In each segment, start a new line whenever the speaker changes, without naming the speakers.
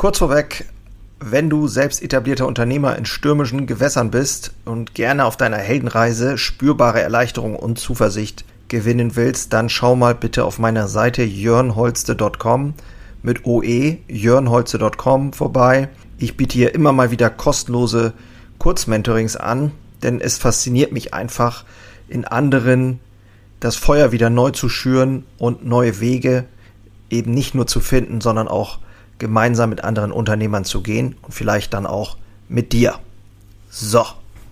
Kurz vorweg, wenn du selbst etablierter Unternehmer in stürmischen Gewässern bist und gerne auf deiner Heldenreise spürbare Erleichterung und Zuversicht gewinnen willst, dann schau mal bitte auf meiner Seite jörnholste.com mit OE, jörnholste.com vorbei. Ich biete hier immer mal wieder kostenlose Kurzmentorings an, denn es fasziniert mich einfach, in anderen das Feuer wieder neu zu schüren und neue Wege eben nicht nur zu finden, sondern auch gemeinsam mit anderen Unternehmern zu gehen und vielleicht dann auch mit dir. So.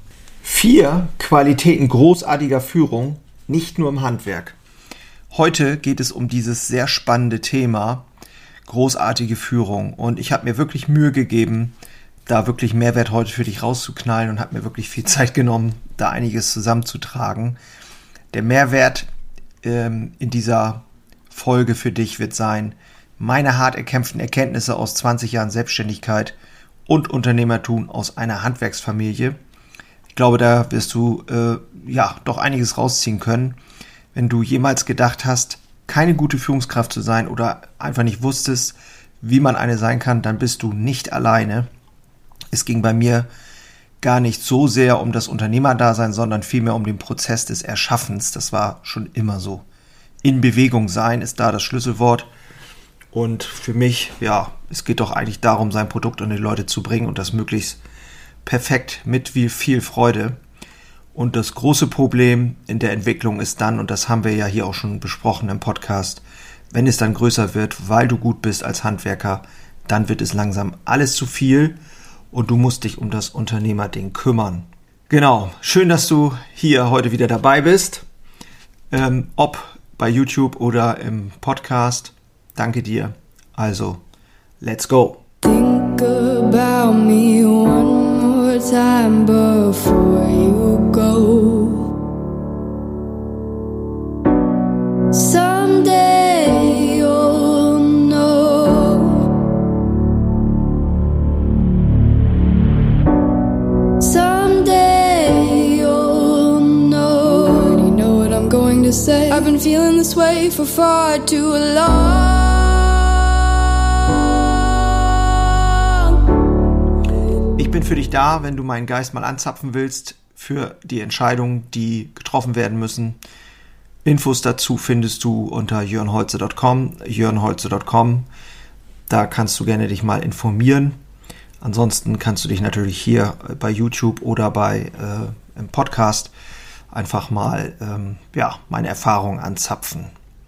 4 Qualitäten großartiger Führung, nicht nur im Handwerk. Heute geht es um dieses sehr spannende Thema großartige Führung und ich habe mir wirklich Mühe gegeben, da wirklich Mehrwert heute für dich rauszuknallen und habe mir wirklich viel Zeit genommen, da einiges zusammenzutragen. Der Mehrwert in dieser Folge für dich wird sein, meine hart erkämpften Erkenntnisse aus 20 Jahren Selbstständigkeit und Unternehmertum aus einer Handwerksfamilie. Ich glaube, da wirst du doch einiges rausziehen können. Wenn du jemals gedacht hast, keine gute Führungskraft zu sein oder einfach nicht wusstest, wie man eine sein kann, dann bist du nicht alleine. Es ging bei mir gar nicht so sehr um das Unternehmerdasein, sondern vielmehr um den Prozess des Erschaffens. Das war schon immer so. In Bewegung sein ist da das Schlüsselwort. Und für mich, es geht doch eigentlich darum, sein Produkt an die Leute zu bringen und das möglichst perfekt mit viel Freude. Und das große Problem in der Entwicklung ist dann, und das haben wir ja hier auch schon besprochen im Podcast, wenn es dann größer wird, weil du gut bist als Handwerker, dann wird es langsam alles zu viel und du musst dich um das Unternehmerding kümmern. Genau, schön, dass du hier heute wieder dabei bist, ob bei YouTube oder im Podcast. Danke dir. Also, let's go.
Think about me one more time before you go. Someday you'll know. Someday you'll know. You know what I'm going to say? I've been feeling this way for far too long.
Ich bin für dich da, wenn du meinen Geist mal anzapfen willst, für die Entscheidungen, die getroffen werden müssen. Infos dazu findest du unter jörnholze.com. Da kannst du gerne dich mal informieren. Ansonsten kannst du dich natürlich hier bei YouTube oder im Podcast einfach mal meine Erfahrungen anzapfen.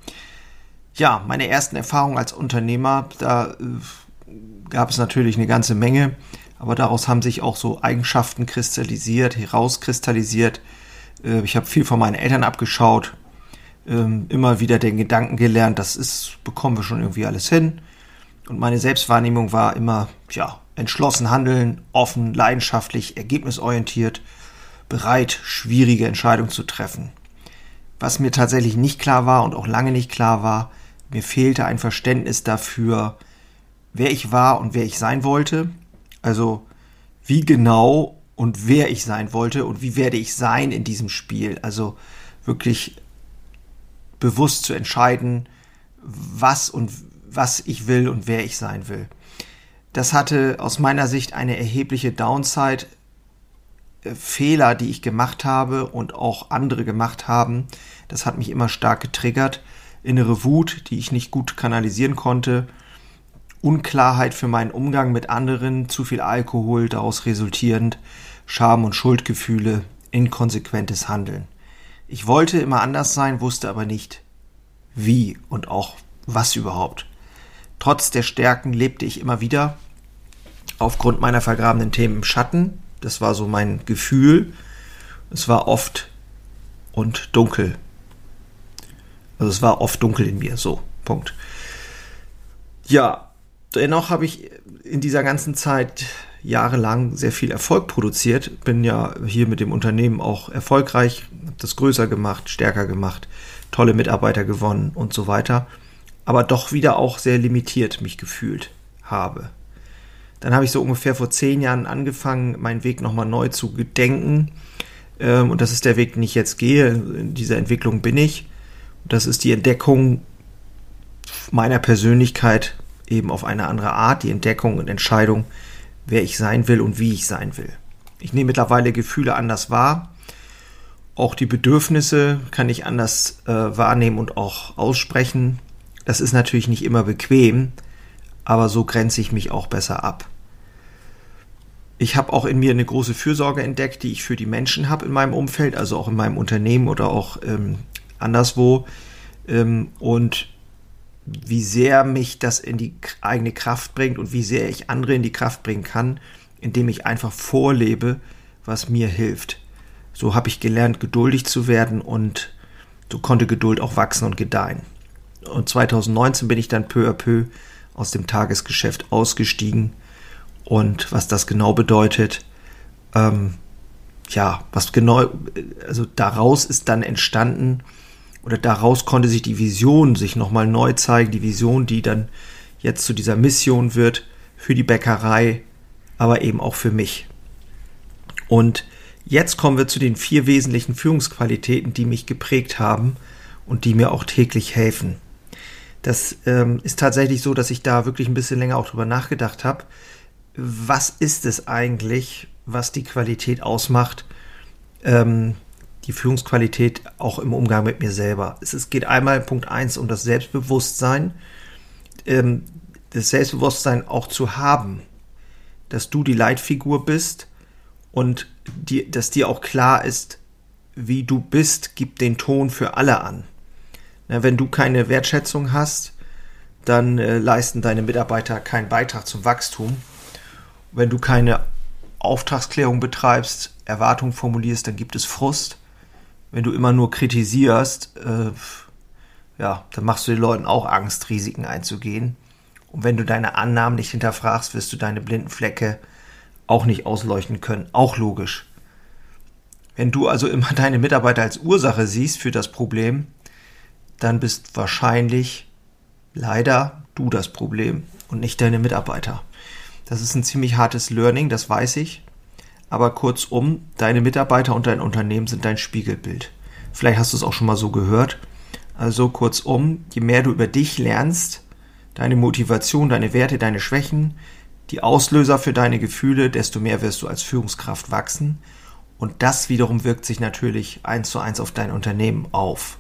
Ja, meine ersten Erfahrungen als Unternehmer, da gab es natürlich eine ganze Menge. Aber daraus haben sich auch so Eigenschaften herauskristallisiert. Ich habe viel von meinen Eltern abgeschaut, immer wieder den Gedanken gelernt, bekommen wir schon irgendwie alles hin. Und meine Selbstwahrnehmung war immer, entschlossen handeln, offen, leidenschaftlich, ergebnisorientiert, bereit, schwierige Entscheidungen zu treffen. Was mir tatsächlich nicht klar war und auch lange nicht klar war, mir fehlte ein Verständnis dafür, wer ich war und wer ich sein wollte. Also wie genau und wer ich sein wollte und wie werde ich sein in diesem Spiel. Also wirklich bewusst zu entscheiden, was ich will und wer ich sein will. Das hatte aus meiner Sicht eine erhebliche Downside. Fehler, die ich gemacht habe und auch andere gemacht haben, das hat mich immer stark getriggert. Innere Wut, die ich nicht gut kanalisieren konnte. Unklarheit für meinen Umgang mit anderen, zu viel Alkohol, daraus resultierend Scham- und Schuldgefühle, inkonsequentes Handeln. Ich wollte immer anders sein, wusste aber nicht wie und auch was überhaupt. Trotz der Stärken lebte ich immer wieder aufgrund meiner vergrabenen Themen im Schatten. Das war so mein Gefühl. Es war oft und dunkel. Also es war oft dunkel in mir, so, Punkt. Ja, dennoch habe ich in dieser ganzen Zeit jahrelang sehr viel Erfolg produziert. Bin ja hier mit dem Unternehmen auch erfolgreich, habe das größer gemacht, stärker gemacht, tolle Mitarbeiter gewonnen und so weiter. Aber doch wieder auch sehr limitiert mich gefühlt habe. Dann habe ich so ungefähr vor 10 Jahren angefangen, meinen Weg nochmal neu zu gedenken. Und das ist der Weg, den ich jetzt gehe. In dieser Entwicklung bin ich. Das ist die Entdeckung meiner Persönlichkeit eben auf eine andere Art, die Entdeckung und Entscheidung, wer ich sein will und wie ich sein will. Ich nehme mittlerweile Gefühle anders wahr. Auch die Bedürfnisse kann ich anders wahrnehmen und auch aussprechen. Das ist natürlich nicht immer bequem, aber so grenze ich mich auch besser ab. Ich habe auch in mir eine große Fürsorge entdeckt, die ich für die Menschen habe in meinem Umfeld, also auch in meinem Unternehmen oder auch anderswo. Und wie sehr mich das in die eigene Kraft bringt und wie sehr ich andere in die Kraft bringen kann, indem ich einfach vorlebe, was mir hilft. So habe ich gelernt, geduldig zu werden und so konnte Geduld auch wachsen und gedeihen. Und 2019 bin ich dann peu à peu aus dem Tagesgeschäft ausgestiegen. Und was das genau bedeutet, also daraus ist dann entstanden, oder daraus konnte sich die Vision sich nochmal neu zeigen, die Vision, die dann jetzt zu dieser Mission wird, für die Bäckerei, aber eben auch für mich. Und jetzt kommen wir zu den 4 wesentlichen Führungsqualitäten, die mich geprägt haben und die mir auch täglich helfen. Das ist tatsächlich so, dass ich da wirklich ein bisschen länger auch drüber nachgedacht habe. Was ist es eigentlich, was die Qualität ausmacht, die Führungsqualität auch im Umgang mit mir selber? Es geht einmal Punkt 1 um das Selbstbewusstsein, das Selbstbewusstsein auch zu haben, dass du die Leitfigur bist und dass dir auch klar ist, wie du bist, gibt den Ton für alle an. Wenn du keine Wertschätzung hast, dann leisten deine Mitarbeiter keinen Beitrag zum Wachstum. Wenn du keine Auftragsklärung betreibst, Erwartungen formulierst, dann gibt es Frust. Wenn du immer nur kritisierst, dann machst du den Leuten auch Angst, Risiken einzugehen. Und wenn du deine Annahmen nicht hinterfragst, wirst du deine blinden Flecke auch nicht ausleuchten können. Auch logisch. Wenn du also immer deine Mitarbeiter als Ursache siehst für das Problem, dann bist wahrscheinlich leider du das Problem und nicht deine Mitarbeiter. Das ist ein ziemlich hartes Learning, das weiß ich. Aber kurzum, deine Mitarbeiter und dein Unternehmen sind dein Spiegelbild. Vielleicht hast du es auch schon mal so gehört. Also kurzum, je mehr du über dich lernst, deine Motivation, deine Werte, deine Schwächen, die Auslöser für deine Gefühle, desto mehr wirst du als Führungskraft wachsen. Und das wiederum wirkt sich natürlich 1:1 auf dein Unternehmen aus.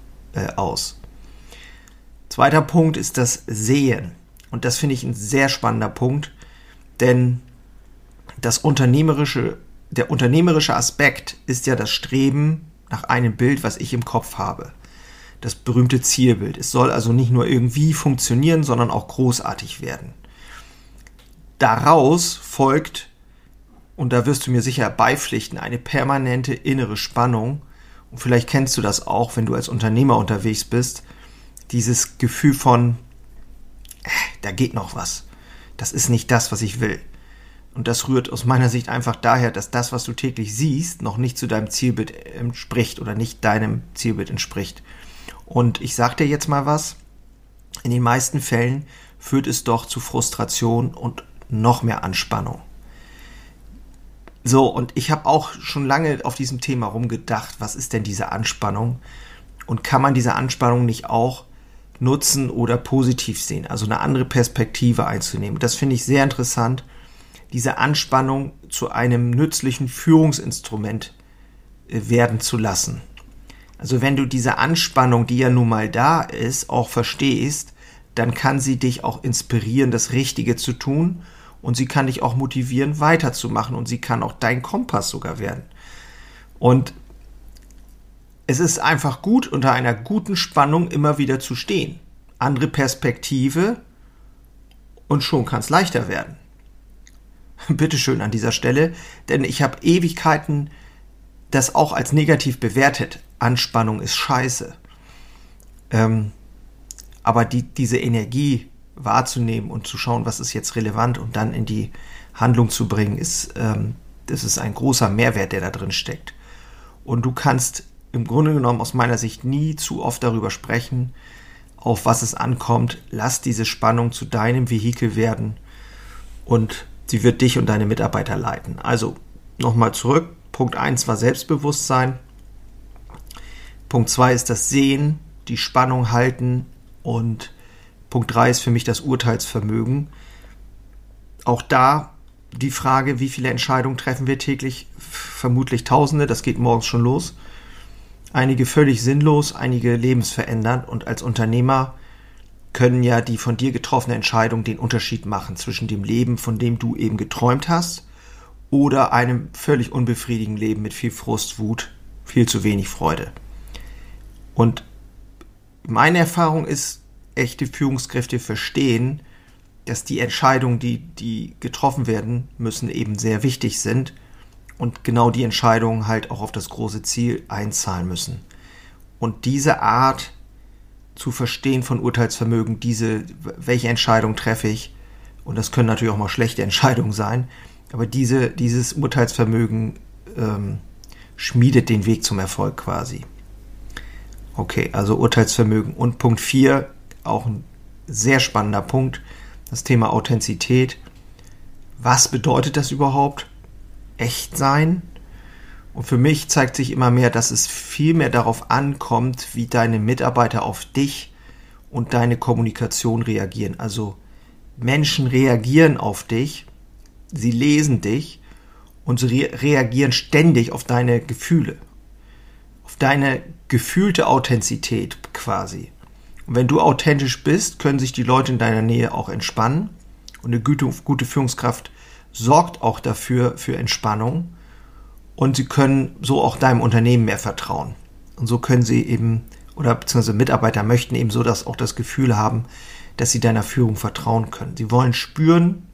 Zweiter Punkt ist das Sehen. Und das finde ich ein sehr spannender Punkt, denn der unternehmerische Aspekt ist ja das Streben nach einem Bild, was ich im Kopf habe. Das berühmte Zielbild. Es soll also nicht nur irgendwie funktionieren, sondern auch großartig werden. Daraus folgt, und da wirst du mir sicher beipflichten, eine permanente innere Spannung. Und vielleicht kennst du das auch, wenn du als Unternehmer unterwegs bist. Dieses Gefühl von, da geht noch was. Das ist nicht das, was ich will. Und das rührt aus meiner Sicht einfach daher, dass das, was du täglich siehst, noch nicht zu deinem Zielbild entspricht oder nicht deinem Zielbild entspricht. Und ich sag dir jetzt mal was, in den meisten Fällen führt es doch zu Frustration und noch mehr Anspannung. So, und ich habe auch schon lange auf diesem Thema rumgedacht, was ist denn diese Anspannung? Und kann man diese Anspannung nicht auch nutzen oder positiv sehen, also eine andere Perspektive einzunehmen? Das finde ich sehr interessant, diese Anspannung zu einem nützlichen Führungsinstrument werden zu lassen. Also wenn du diese Anspannung, die ja nun mal da ist, auch verstehst, dann kann sie dich auch inspirieren, das Richtige zu tun, und sie kann dich auch motivieren, weiterzumachen, und sie kann auch dein Kompass sogar werden. Und es ist einfach gut, unter einer guten Spannung immer wieder zu stehen. Andere Perspektive, und schon kann es leichter werden. Bitteschön an dieser Stelle, denn ich habe Ewigkeiten das auch als negativ bewertet. Anspannung ist scheiße. Aber diese Energie wahrzunehmen und zu schauen, was ist jetzt relevant und dann in die Handlung zu bringen, das ist ein großer Mehrwert, der da drin steckt. Und du kannst im Grunde genommen aus meiner Sicht nie zu oft darüber sprechen, auf was es ankommt. Lass diese Spannung zu deinem Vehikel werden und sie wird dich und deine Mitarbeiter leiten. Also nochmal zurück. Punkt 1 war Selbstbewusstsein. Punkt 2 ist das Sehen, die Spannung halten und Punkt 3 ist für mich das Urteilsvermögen. Auch da die Frage, wie viele Entscheidungen treffen wir täglich? Vermutlich Tausende, das geht morgens schon los. Einige völlig sinnlos, einige lebensverändernd. Und als Unternehmer können ja die von dir getroffene Entscheidung den Unterschied machen zwischen dem Leben, von dem du eben geträumt hast, oder einem völlig unbefriedigenden Leben mit viel Frust, Wut, viel zu wenig Freude. Und meine Erfahrung ist, echte Führungskräfte verstehen, dass die Entscheidungen, die getroffen werden müssen, eben sehr wichtig sind und genau die Entscheidungen halt auch auf das große Ziel einzahlen müssen. Und diese Art zu verstehen von Urteilsvermögen, welche Entscheidung treffe ich, und das können natürlich auch mal schlechte Entscheidungen sein, aber dieses Urteilsvermögen schmiedet den Weg zum Erfolg quasi. Okay, also Urteilsvermögen. Und Punkt 4, auch ein sehr spannender Punkt, das Thema Authentizität. Was bedeutet das überhaupt? Echt sein? Und für mich zeigt sich immer mehr, dass es viel mehr darauf ankommt, wie deine Mitarbeiter auf dich und deine Kommunikation reagieren. Also Menschen reagieren auf dich, sie lesen dich und sie reagieren ständig auf deine Gefühle, auf deine gefühlte Authentizität quasi. Und wenn du authentisch bist, können sich die Leute in deiner Nähe auch entspannen. Und eine gute Führungskraft sorgt auch dafür, für Entspannung. Und sie können so auch deinem Unternehmen mehr vertrauen. Und so können sie eben, oder beziehungsweise Mitarbeiter möchten eben so auch das Gefühl haben, dass sie deiner Führung vertrauen können. Sie wollen spüren,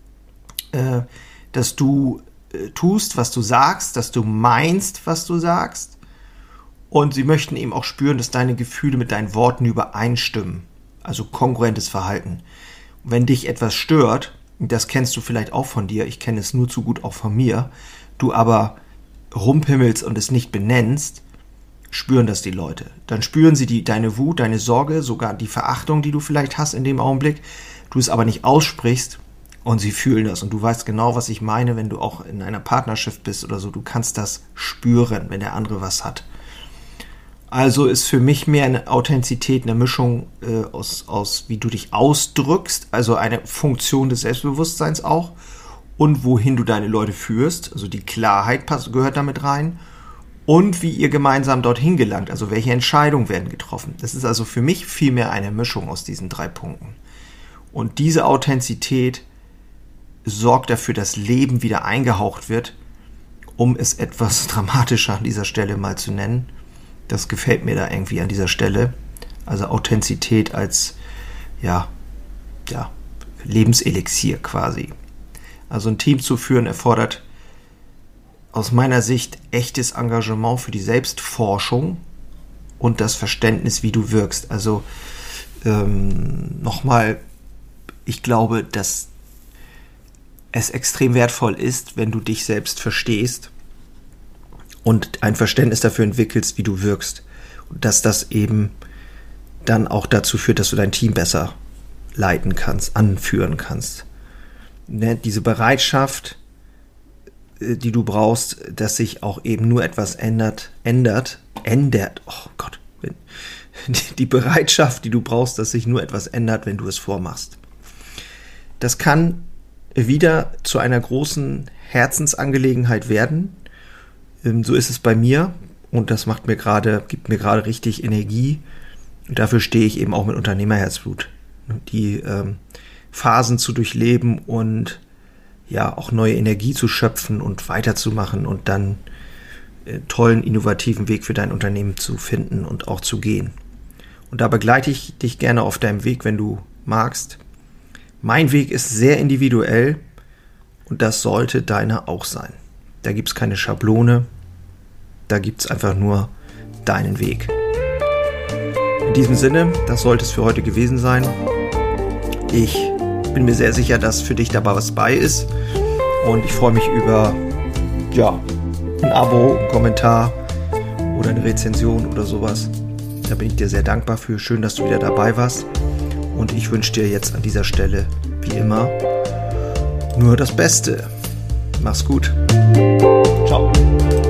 dass du tust, was du sagst, dass du meinst, was du sagst. Und sie möchten eben auch spüren, dass deine Gefühle mit deinen Worten übereinstimmen. Also kongruentes Verhalten. Und wenn dich etwas stört, das kennst du vielleicht auch von dir, ich kenne es nur zu gut auch von mir, du aber rumpimmelst und es nicht benennst, spüren das die Leute. Dann spüren sie deine Wut, deine Sorge, sogar die Verachtung, die du vielleicht hast in dem Augenblick, du es aber nicht aussprichst und sie fühlen das. Und du weißt genau, was ich meine, wenn du auch in einer Partnerschaft bist oder so, du kannst das spüren, wenn der andere was hat. Also ist für mich mehr eine Authentizität, eine Mischung aus wie du dich ausdrückst, also eine Funktion des Selbstbewusstseins auch, und wohin du deine Leute führst, also die Klarheit gehört damit rein, und wie ihr gemeinsam dorthin gelangt, also welche Entscheidungen werden getroffen. Das ist also für mich vielmehr eine Mischung aus diesen 3 Punkten. Und diese Authentizität sorgt dafür, dass Leben wieder eingehaucht wird, um es etwas dramatischer an dieser Stelle mal zu nennen. Das gefällt mir da irgendwie an dieser Stelle. Also Authentizität als Lebenselixier quasi. Also ein Team zu führen erfordert aus meiner Sicht echtes Engagement für die Selbstforschung und das Verständnis, wie du wirkst. Also nochmal, ich glaube, dass es extrem wertvoll ist, wenn du dich selbst verstehst und ein Verständnis dafür entwickelst, wie du wirkst. Und dass das eben dann auch dazu führt, dass du dein Team besser leiten kannst, anführen kannst. Ne, diese Bereitschaft, die du brauchst, dass sich auch eben nur etwas ändert. Oh Gott. Die Bereitschaft, die du brauchst, dass sich nur etwas ändert, wenn du es vormachst. Das kann wieder zu einer großen Herzensangelegenheit werden. So ist es bei mir und das gibt mir gerade richtig Energie. Und dafür stehe ich eben auch mit Unternehmerherzblut. Die Phasen zu durchleben und ja auch neue Energie zu schöpfen und weiterzumachen und dann tollen, innovativen Weg für dein Unternehmen zu finden und auch zu gehen. Und da begleite ich dich gerne auf deinem Weg, wenn du magst. Mein Weg ist sehr individuell und das sollte deiner auch sein. Da gibt es keine Schablone, da gibt es einfach nur deinen Weg. In diesem Sinne, das sollte es für heute gewesen sein. Ich bin mir sehr sicher, dass für dich dabei was bei ist und ich freue mich über ein Abo, einen Kommentar oder eine Rezension oder sowas. Da bin ich dir sehr dankbar für. Schön, dass du wieder dabei warst und ich wünsche dir jetzt an dieser Stelle, wie immer, nur das Beste. Mach's gut. Ciao.